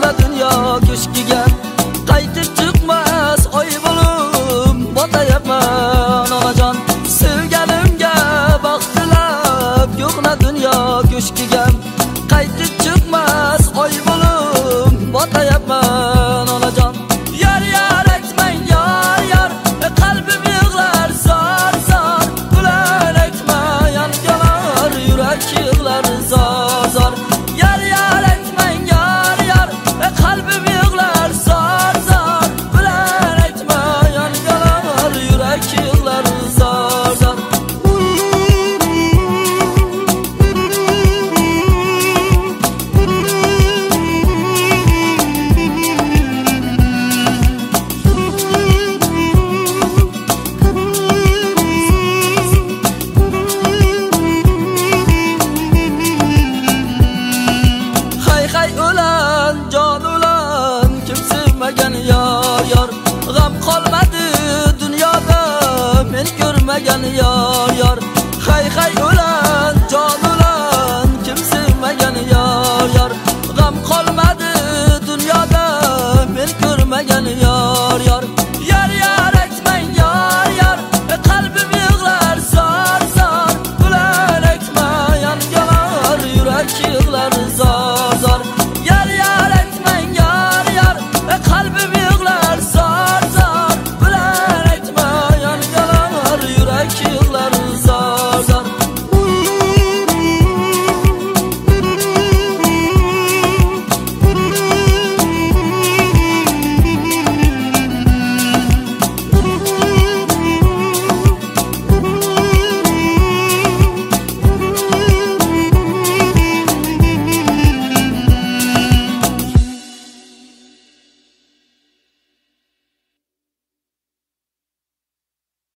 yo'qla dunyo ko'shkiga qaytib chiqmas oy bo'lib botayapman onajon sevganimga baxt tilab yo'qla dunyo ko'shkiga qaytib chiqmas oy bo'lib botayapman onajon yar yar aytmang yar yar qalbim yig'lar zor zor ular aytma yangalar yurak yig'lar zor zor yar yar aytmang yar yar qalbim yig'lar zor zor ular aytma yangalar yurak yig'lar zor zor g'am qolmadi dunyoda men ko'rmagan yor yor hay hay o'lan jon o'lan kim sevmagan yor yor g'am qolmadi dunyoda men ko'rmagan